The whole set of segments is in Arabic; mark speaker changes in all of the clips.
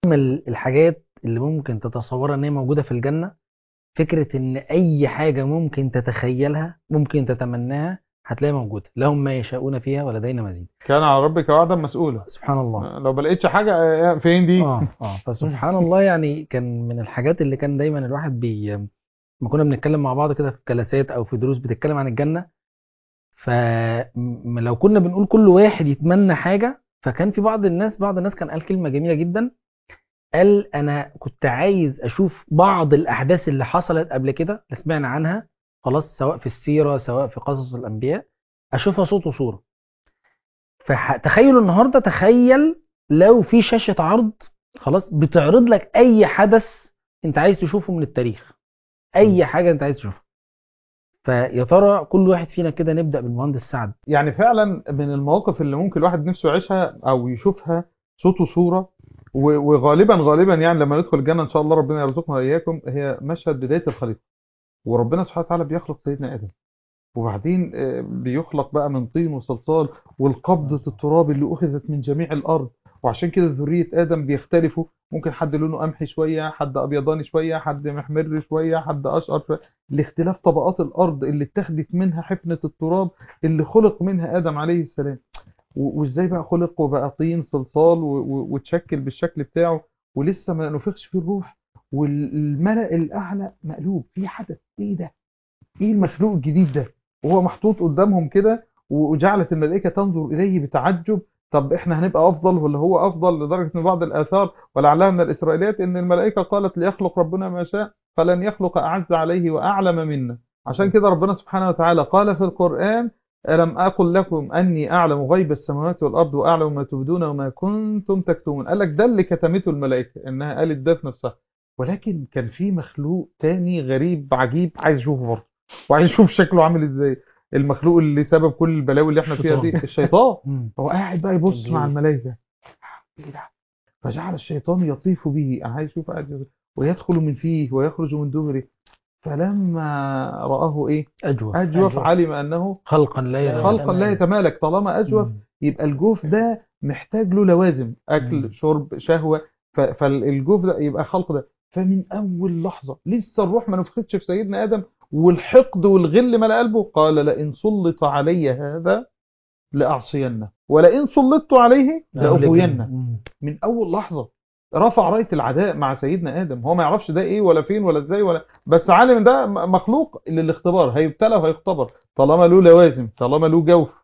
Speaker 1: أجمل الحاجات اللي ممكن تتصورها إن هي موجودة في الجنة، فكرة إن أي حاجة ممكن تتخيلها ممكن تتمناها هتلاقيها موجودة. لهم ما يشاءون فيها ولدينا مزيد.
Speaker 2: كان على ربك وعدا مسؤولا.
Speaker 1: سبحان الله.
Speaker 2: لو ما لقيتش حاجة فين دي؟
Speaker 1: فسبحان الله، يعني كان من الحاجات اللي كان دايما الواحد ما كنا بنتكلم مع بعض كده في جلسات أو في دروس بتتكلم عن الجنة. فلو كنا بنقول كل واحد يتمنى حاجة، فكان في بعض الناس كان قال كلمة جميلة جدا. قال انا كنت عايز اشوف بعض الاحداث اللي حصلت قبل كده اللي سمعنا عنها، خلاص، سواء في السيرة سواء في قصص الانبياء، اشوفها صوت وصورة. فتخيلوا النهاردة، تخيل لو في شاشة عرض خلاص بتعرض لك اي حدث انت عايز تشوفه من التاريخ، اي حاجة انت عايز تشوفها. فيا ترى كل واحد فينا كده، نبدأ بالمهندس سعد.
Speaker 2: يعني فعلا من المواقف اللي ممكن الواحد نفسه يعيشها او يشوفها صوت وصورة. وغالبا يعني لما ندخل الجنة ان شاء الله ربنا يرزقنا واياكم، هي مشهد بداية الخليقة. وربنا سبحانه وتعالى بيخلق سيدنا آدم، وبعدين بيخلق بقى من طين وصلصال، والقبضة التراب اللي أخذت من جميع الأرض. وعشان كده ذرية آدم بيختلفوا، ممكن حد لونه قمحي شوية، حد أبيضاني شوية، حد محمر شوية، حد أشقر شوية، لاختلاف طبقات الأرض اللي اتخذت منها حفنة التراب اللي خلق منها آدم عليه السلام. وإزاي بقى خلق وبقى طين صلصال وتشكل بالشكل بتاعه، ولسه ما نفخش فيه الروح. والملأ الأعلى مقلوب في حدث. إيه ده؟ ايه المخلوق الجديد ده؟ وهو محطوط قدامهم كده، وجعلت الملائكة تنظر إليه بتعجب. طب احنا هنبقى أفضل ولا هو أفضل؟ لدرجة ان بعض الآثار ولعلها من الإسرائيليات ان الملائكة قالت ليخلق ربنا ما شاء فلن يخلق أعز عليه وأعلم منا. عشان كده ربنا سبحانه وتعالى قال في القرآن: ألم أقل لكم أني أعلم غيب السماوات والأرض وأعلم ما تبدون وما كنتم تكتمون. قال لك ده اللي كتمته الملائكة، إنها قالت ده في نفسها. ولكن كان في مخلوق تاني غريب عجيب عايز أشوفه برضه، وعايز اشوف شكله عامل ازاي. المخلوق اللي سبب كل البلاوي اللي احنا فيها دي، الشيطان. هو قاعد بقى يبص مع الملائكه، ايه ده؟ فجعل الشيطان يطيف به، انا عايز اشوف ويدخل من فيه ويخرج من دبره. فلما رآه ايه؟ اجوف علم انه
Speaker 1: خلقا لا
Speaker 2: خلقا لا يتمالك. طالما اجوف يبقى الجوف ده محتاج له لوازم، اكل شرب شهوه. فالجوف ده يبقى خلق ده. فمن اول لحظه لسه الروح ما نفختش في سيدنا ادم، والحقد والغل ملأ قلبه، قال: لئن سلط علي هذا لأعصينه ولئن سلطت عليه لأغوينه. من أول لحظة رفع راية العداء مع سيدنا آدم. هو ما يعرفش ده إيه ولا فين ولا إزاي ولا، بس عالم إن ده مخلوق للاختبار، هيبتلى وهيختبر طالما له لوازم، طالما له جوف.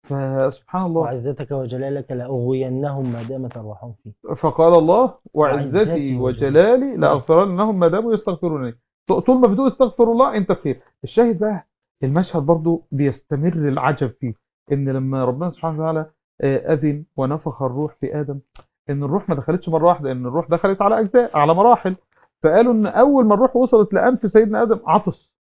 Speaker 2: فسبحان الله.
Speaker 3: وعزتك وجلالك لأغوينهم ما دامت أرواحهم فيه.
Speaker 2: فقال الله: وعزتي وجلالي لأغفرن لهم ما داموا يستغفرونني. طول ما بتقول استغفر الله انت بخير. الشاهد بقى، المشهد برضو بيستمر العجب فيه، ان لما ربنا سبحانه وتعالى اذن ونفخ الروح في ادم، ان الروح ما دخلتش مره واحده، ان الروح دخلت على اجزاء، على مراحل. فقالوا ان اول ما الروح وصلت لانف سيدنا ادم عطس.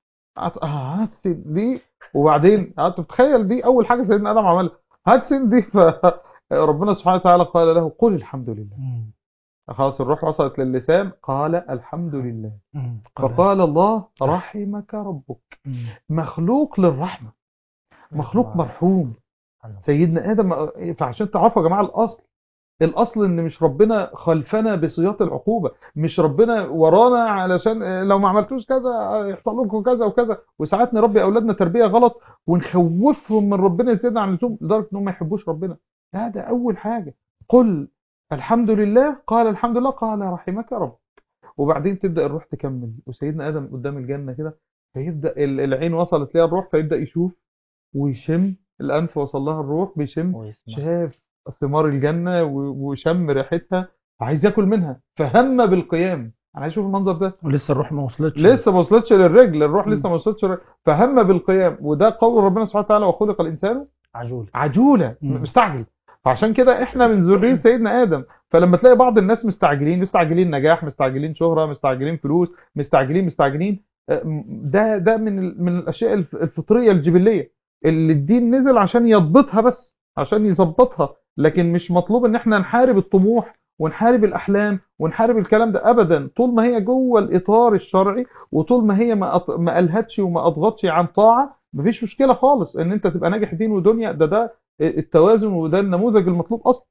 Speaker 2: عطس دي. وبعدين انت بتخيل دي اول حاجه سيدنا ادم عملها، عطس دي. فربنا سبحانه وتعالى قال له: قل الحمد لله. خلاص الروح وصلت للسان، قال الحمد لله. فقال الله: رحمك ربك. مخلوق للرحمة، مخلوق مرحوم سيدنا آدم. فعشان تعرفوا يا جماعة الأصل إن مش ربنا خلفنا بسياط العقوبة، مش ربنا ورانا علشان لو ما عملتوش كذا يحصل لكم كذا وكذا. وساعات نربي أولادنا تربية غلط ونخوفهم من ربنا يزيدنا عن اللزوم لدرجة إنهم ما يحبوش ربنا. لا، ده أول حاجة. قل الحمد لله. قال الحمد لله. قال رحمك رب. وبعدين تبدأ الروح تكمل، وسيدنا آدم قدام الجنة كده، فيبدأ العين وصلت ليها الروح، فيبدأ يشوف ويشم. الأنف وصل لها الروح بيشم، شاف ثمار الجنة وشم ريحتها، عايز ياكل منها، فهم بالقيام. انا عايز اشوف المنظر ده.
Speaker 1: ولسه الروح ما وصلتش،
Speaker 2: لسه ما وصلتش للرجل، الروح لسه ما وصلتش فهم بالقيام. وده قول ربنا سبحانه وتعالى: وخلق الانسان عجولا مستعجل. فعشان كده احنا من ذرية سيدنا آدم. فلما تلاقي بعض الناس مستعجلين نجاح، مستعجلين شهرة، مستعجلين فلوس، مستعجلين، ده من الاشياء الفطرية الجبلية اللي الدين نزل عشان يضبطها، بس عشان يظبطها. لكن مش مطلوب ان احنا نحارب الطموح ونحارب الاحلام ونحارب الكلام ده ابدا، طول ما هي جوه الاطار الشرعي، وطول ما هي ما الهتش وما اضغطش عن طاعه، مفيش مشكله خالص ان انت تبقى ناجح دين ودنيا. ده التوازن، وده النموذج المطلوب اصلا.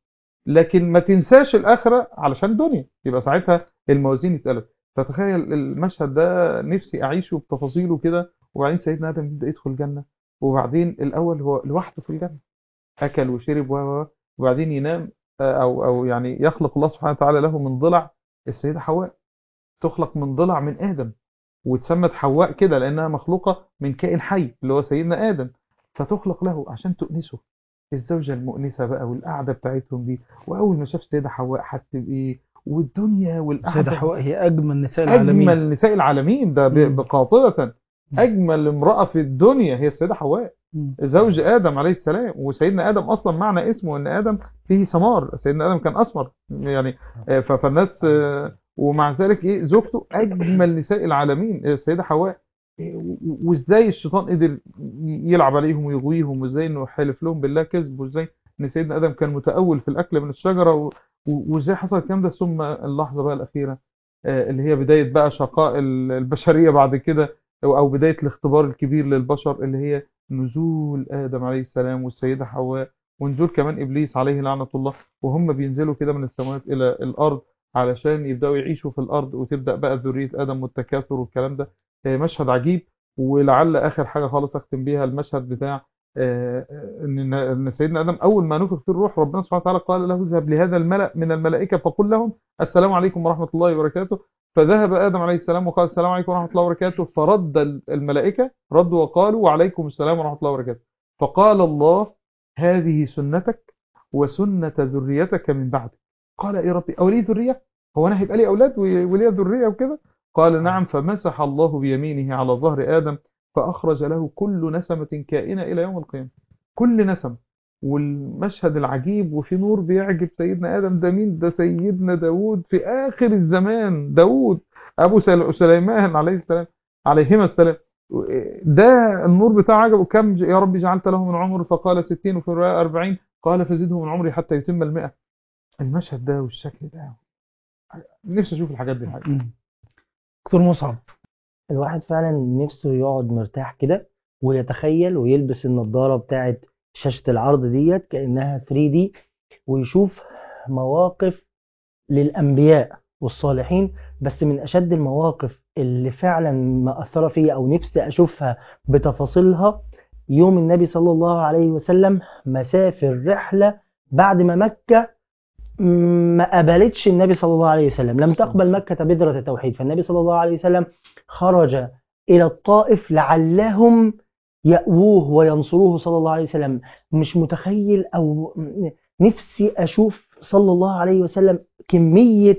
Speaker 2: لكن ما تنساش الاخره علشان دنيا، يبقى ساعتها الموازين اتقلبت. فتخيل المشهد ده، نفسي اعيشه بتفاصيله كده. وبعدين سيدنا ادم يبدا يدخل الجنه، وبعدين الاول هو لوحده في الجنه، اكل وشرب وبعدين ينام، او يعني يخلق الله سبحانه وتعالى له من ضلع السيده حواء، تخلق من ضلع من ادم، واتسمت حواء كده لانها مخلوقه من كائن حي اللي هو سيدنا ادم، فتخلق له عشان تؤنسه. الزوجه المؤنسه بقى والقعده بتاعتهم دي، واول ما شاف سيده حواء حس بايه، والدنيا
Speaker 1: سيدة
Speaker 2: والقعده.
Speaker 1: حواء هي أجمل نساء العالمين.
Speaker 2: اجمل نساء العالمين ده
Speaker 1: مم.
Speaker 2: بقاطبه، اجمل امراه في الدنيا هي السيده حواء،
Speaker 1: مم.
Speaker 2: زوج ادم عليه السلام. وسيدنا ادم اصلا معنى اسمه ان ادم فيه سمار، سيدنا ادم كان اسمر يعني. فالناس ومع ذلك ايه، زوجته اجمل نساء العالمين السيده حواء. وازاي الشيطان قدر يلعب عليهم ويغويهم، وازاي انه حلف لهم بالله كذب، وازاي ان سيدنا ادم كان متأول في الاكل من الشجره، وازاي حصل الكلام ده. ثم اللحظه بقى الاخيره اللي هي بدايه بقى شقاء البشريه بعد كده، او بدايه الاختبار الكبير للبشر، اللي هي نزول آدم عليه السلام والسيدة حواء، ونزول كمان إبليس عليه لعنة الله، وهم بينزلوا كده من السماوات إلى الأرض علشان يبدأوا يعيشوا في الأرض، وتبدأ بقى ذرية آدم والتكاثر والكلام ده. مشهد عجيب. ولعل آخر حاجة خالص أختم بيها المشهد بتاع إن سيدنا آدم أول ما نفخ فيه الروح، ربنا سبحانه وتعالى قال له اذهب لهذا الملأ من الملائكة فقل لهم السلام عليكم ورحمة الله وبركاته. فذهب آدم عليه السلام وقال السلام عليكم ورحمة الله وبركاته، فرد الملائكة ردوا وقالوا وعليكم السلام ورحمة الله وبركاته. فقال الله هذه سنتك وسنة ذريتك من بعدك. قال إيه ربي، أولي ذرية؟ هو أنا هيبقى لي أولاد ولي ذرية وكده؟ قال نعم. فمسح الله بيمينه على ظهر آدم فأخرج له كل نسمة كائنة إلى يوم القيامة، كل نسمة. والمشهد العجيب وفي نور بيعجب سيدنا آدم، ده مين؟ ده سيدنا داود في آخر الزمان، داود أبو سليمان عليه السلام، عليهما السلام. ده النور بتاعه عجبه. كم يا رب جعلت له من عمر؟ فقال 60 وفي الرواية 40. قال فزده من عمري حتى يتم 100. المشهد ده والشكل ده، نفسي أشوف الحاجات دي الحقيقة.
Speaker 1: دكتور مصعب،
Speaker 3: الواحد فعلا نفسه يقعد مرتاح كده ويتخيل ويلبس النضارة بتاعت شاشة العرض ديت كأنها 3D، ويشوف مواقف للأنبياء والصالحين. بس من أشد المواقف اللي فعلا مأثرة فيا أو نفسي أشوفها بتفاصيلها، يوم النبي صلى الله عليه وسلم مسافر رحلة بعد ما مكة ما قبلتش النبي صلى الله عليه وسلم، لم تقبل مكة بذرة التوحيد. فالنبي صلى الله عليه وسلم خرج إلى الطائف لعلهم يأووه وينصروه صلى الله عليه وسلم. مش متخيل أو نفسي أشوف صلى الله عليه وسلم كمية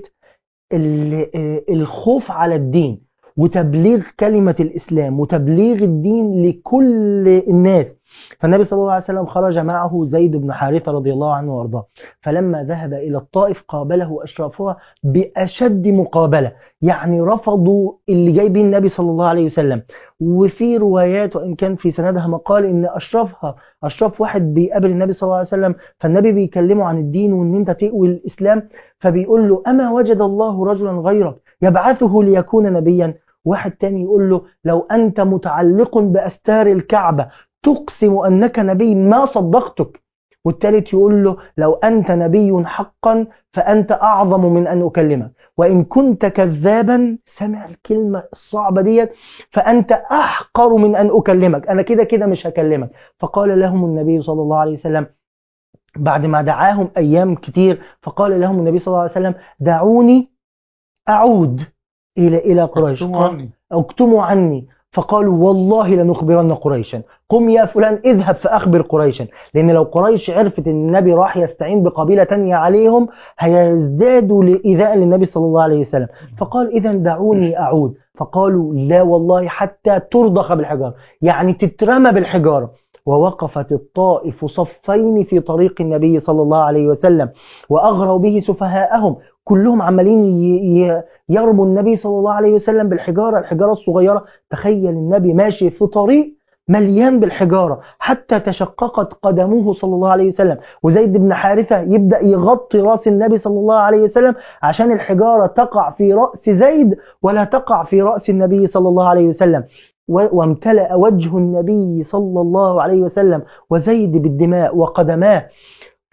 Speaker 3: الخوف على الدين وتبليغ كلمة الإسلام وتبليغ الدين لكل الناس. فالنبي صلى الله عليه وسلم خرج معه زيد بن حارثة رضي الله عنه وارضاه، فلما ذهب إلى الطائف قابله أشرافها بأشد مقابلة، يعني رفضوا اللي جاي به النبي صلى الله عليه وسلم. وفي روايات وإن كان في سندها مقال إن أشرف واحد بيقابل النبي صلى الله عليه وسلم، فالنبي بيكلمه عن الدين وإن أنت تقوي الإسلام، فبيقول له أما وجد الله رجلا غيرك يبعثه ليكون نبيا؟ واحد تاني يقول له لو أنت متعلق بأستار الكعبة تقسم أنك نبي ما صدقتك. والثالث يقول له لو أنت نبي حقا فأنت أعظم من أن أكلمك، وإن كنت كذابا، سمع الكلمة الصعبة ديت، فأنت أحقر من أن أكلمك، أنا كده كده مش هكلمك. فقال لهم النبي صلى الله عليه وسلم بعد ما دعاهم أيام كتير، فقال لهم النبي صلى الله عليه وسلم دعوني أعود إلى قريش، اكتموا عني. فقالوا والله لنخبرن قريشا، قم يا فلان اذهب فأخبر قريشا، لأن لو قريش عرفت أن النبي راح يستعين بقبيلة تانية عليهم هيزدادوا لإيذاء للنبي صلى الله عليه وسلم. فقال إذا دعوني أعود. فقالوا لا والله حتى ترضخ بالحجارة، يعني تترمى بالحجارة. ووقفت الطائف صفين في طريق النبي صلى الله عليه وسلم وأغروا به سفهاءهم، كلهم عمالين يرموا النبي صلى الله عليه وسلم بالحجارة، الحجارة الصغيرة. تخيل النبي ماشي في طريق مليان بالحجارة حتى تشققت قدموه صلى الله عليه وسلم، وزيد بن حارثة يبدأ يغطي رأس النبي صلى الله عليه وسلم عشان الحجارة تقع في رأس زيد ولا تقع في رأس النبي صلى الله عليه وسلم. وامتلأ وجه النبي صلى الله عليه وسلم وزيد بالدماء وقدماه.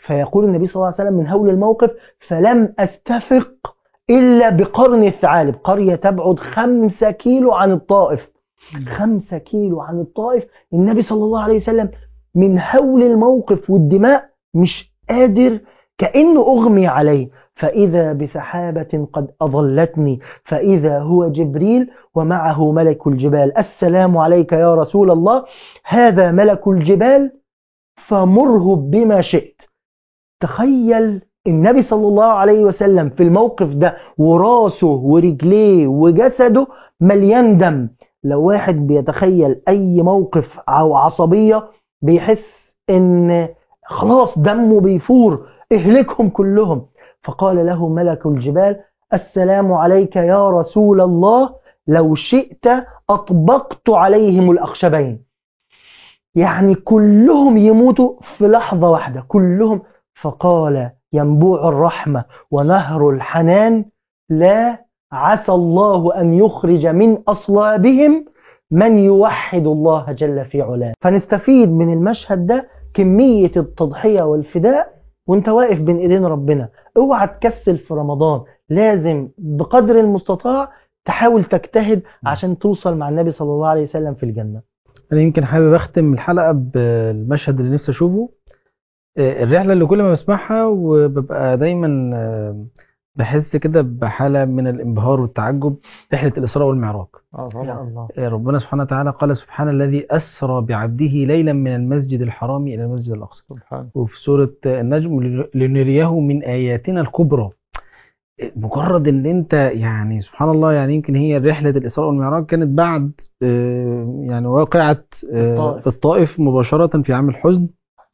Speaker 3: فيقول النبي صلى الله عليه وسلم من هول الموقف: فلم أستفق إلا بقرن الثعالب، قرية تبعد 5 كيلو عن الطائف. 5 كيلو عن الطائف. النبي صلى الله عليه وسلم من هول الموقف والدماء مش قادر، كأنه أغمي عليه. فإذا بسحابة قد أظلتني، فإذا هو جبريل ومعه ملك الجبال: السلام عليك يا رسول الله، هذا ملك الجبال فمره بما شئت. تخيل النبي صلى الله عليه وسلم في الموقف ده وراسه ورجليه وجسده مليان دم. لو واحد بيتخيل أي موقف أو عصبية بيحس إن خلاص دمه بيفور، اهلكهم كلهم. فقال له ملك الجبال: السلام عليك يا رسول الله، لو شئت أطبقت عليهم الأخشبين. يعني كلهم يموتوا في لحظة واحدة، كلهم. فقال ينبوع الرحمة ونهر الحنان: لا، عسى الله أن يخرج من أصلابهم من يوحد الله جل في علاه. فنستفيد من المشهد ده كمية التضحية والفداء وانت واقف بين ايدين ربنا. اوعى تكسل في رمضان، لازم بقدر المستطاع تحاول تجتهد عشان توصل مع النبي صلى الله عليه وسلم في الجنة.
Speaker 1: انا يمكن حابب اختم الحلقة بالمشهد اللي نفسي اشوفه، الرحلة اللي كل ما بسمعها وببقى دايما بحس كده بحالة من الانبهار والتعجب، رحلة الإسراء والمعراج.
Speaker 3: يا
Speaker 2: طبعا.
Speaker 3: الله.
Speaker 1: ربنا سبحانه وتعالى قال: سبحان الذي أسرى بعبده ليلا من المسجد الحرام إلى المسجد الأقصى.
Speaker 2: سبحان.
Speaker 1: وفي سورة النجم: لنريه من آياتنا الكبرى. مجرد ان انت يعني سبحان الله، يعني يمكن هي رحلة الإسراء والمعراج كانت بعد يعني واقعة الطائف مباشرة في عام الحزن.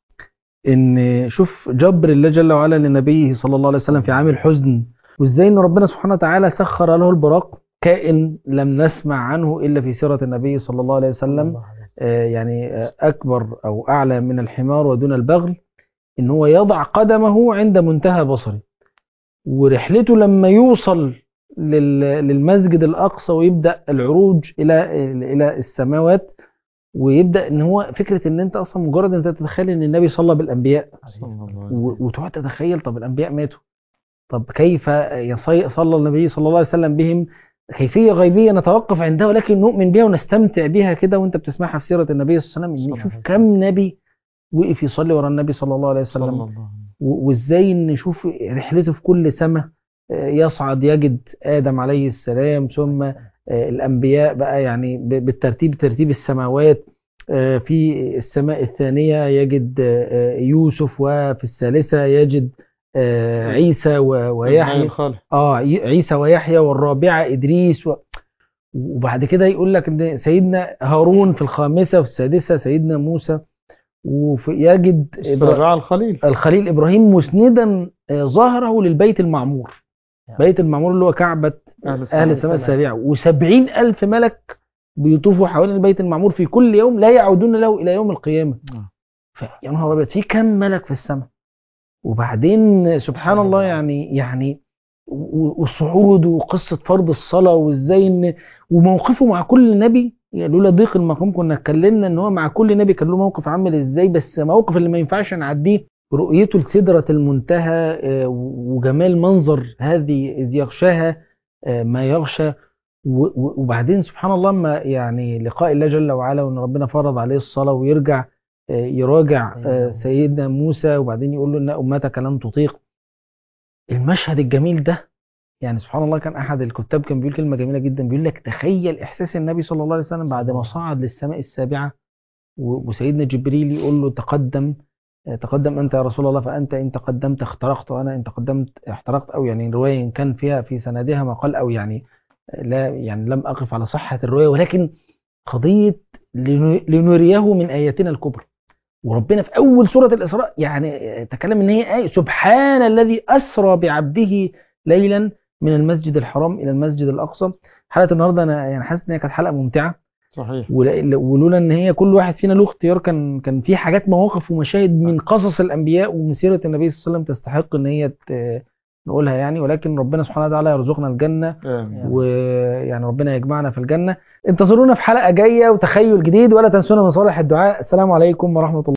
Speaker 1: ان شوف جبر الله جل وعلا لنبيه صلى الله عليه وسلم في عام الحزن، وازاي ان ربنا سبحانه وتعالى سخر له البراق، كائن لم نسمع عنه الا في سيرة النبي صلى الله عليه وسلم. يعني اكبر او اعلى من الحمار ودون البغل، ان هو يضع قدمه عند منتهى بصره. ورحلته لما يوصل للمسجد الأقصى ويبدأ العروج إلى السماوات، ويبدأ ان هو فكرة ان انت اصلا مجرد انت تتخيل ان النبي صلى بالانبياء وتقعد تتخيل طب الانبياء ماتوا، طب كيف صلى النبي صلى الله عليه وسلم بهم، كيفية غيبية نتوقف عندها ولكن نؤمن بها ونستمتع بها كده وانت بتسمعها في سيرة النبي صلى الله عليه وسلم. نشوف كم نبي وقف يصلي ورا النبي صلى الله عليه وسلم، وازاي نشوف رحلته في كل سماء يصعد يجد آدم عليه السلام، ثم الأنبياء بقى يعني بالترتيب ترتيب السماوات. في السماء الثانية يجد يوسف، وفي الثالثة يجد عيسى ويحيى، عيسى ويحيى، والرابعة إدريس وبعد كده يقول لك ان سيدنا هارون في الخامسة، وفي السادسة سيدنا موسى، ويجد الخليل إبراهيم مسندا ظهره للبيت المعمور، بيت المعمور اللي هو كعبة أهل السماء السابعة، و70,000 ملك بيطوفوا حوالين البيت المعمور في كل يوم لا يعودون له إلى يوم القيامة. يا نهار أبيض، في كم ملك في السماء. وبعدين سبحان الله يعني والصعود وقصة فرض الصلاة، وازاي ان وموقفه مع كل نبي، يعني لولا ضيق المقام كنا اتكلمنا ان هو مع كل نبي كان له موقف عامل ازاي، بس موقف اللي ما ينفعش نعديه رؤيته لسدرة المنتهى وجمال منظر هذه إذ يغشاها ما يغشى. وبعدين سبحان الله ما يعني لقاء الله جل وعلا، وان ربنا فرض عليه الصلاة ويرجع يراجع سيدنا موسى، وبعدين يقول له ان امتك لن تطيق. المشهد الجميل ده يعني سبحان الله، كان احد الكتاب كان بيقول كلمة جميلة جدا، بيقول لك تخيل احساس النبي صلى الله عليه وسلم بعد ما صعد للسماء السابعة وسيدنا جبريل يقول له تقدم أنت يا رسول الله، فأنت إن تقدمت اخترقت، وأنا إن تقدمت احترقت، أو يعني رواية إن كان فيها في سندها ما قال، أو يعني لا يعني لم أقف على صحة الرواية، ولكن قضية لنريه من آياتنا الكبرى. وربنا في أول سورة الإسراء يعني تكلم إن هي آية سبحان الذي أسرى بعبده ليلا من المسجد الحرام إلى المسجد الأقصى. حلقة النهاردة أنا يعني حاسس إن هي كانت حلقة ممتعة
Speaker 2: صحيح،
Speaker 1: ولولا ان هي كل واحد فينا له اختيار، كان في حاجات مواقف ومشاهد من قصص الانبياء ومن سيره النبي صلى الله عليه وسلم تستحق ان هي نقولها يعني. ولكن ربنا سبحانه وتعالى يرزقنا الجنه، ويعني ربنا يجمعنا في الجنه. انتظرونا في حلقه جايه وتخيل جديد، ولا تنسونا من صالح الدعاء. السلام عليكم ورحمه الله.